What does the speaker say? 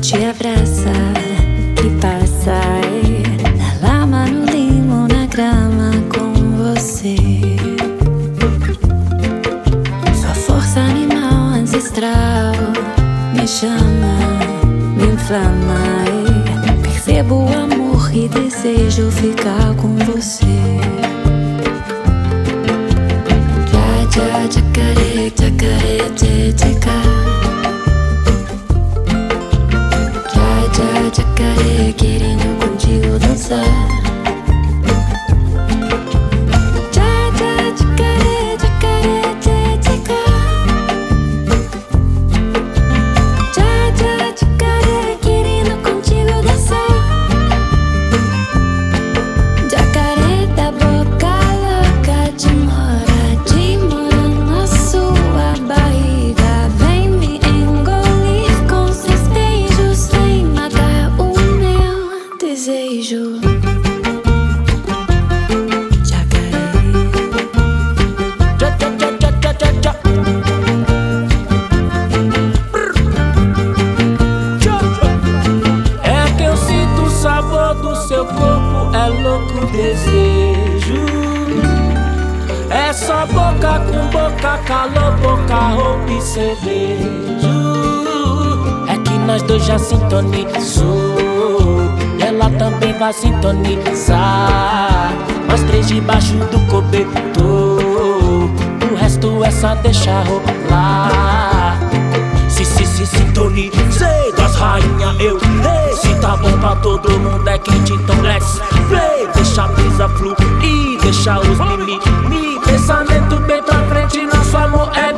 te abraça, que passa na lama, no limo, na grama com você. Sua força animal ancestral me chama, me inflama. Percebo o amor e desejo ficar com você. Jacaré, jacaré, tcheca. Jacaré, querendo contigo dançar. Jacaré, jacaré, tcheca. Jacaré, querendo contigo dançar. Jacaré da boca louca, demora na sua barriga. Vem me engolir com seus beijos, vem matar o meu desejo. É que eu sinto o sabor do seu corpo, é louco desejo. É só boca com boca, calor, boca, roupa e cervejo. É que nós dois já sintonizou, e ela também vai sintonizar. Nós três debaixo do cobertor, o resto é só deixar rolar. Se sintonizei das rainha, eu rei. Se tá bom pra todo mundo é quente, então let's play. Deixa a brisa fluir, deixa os mimimi. Pensamento bem pra frente, nosso amor é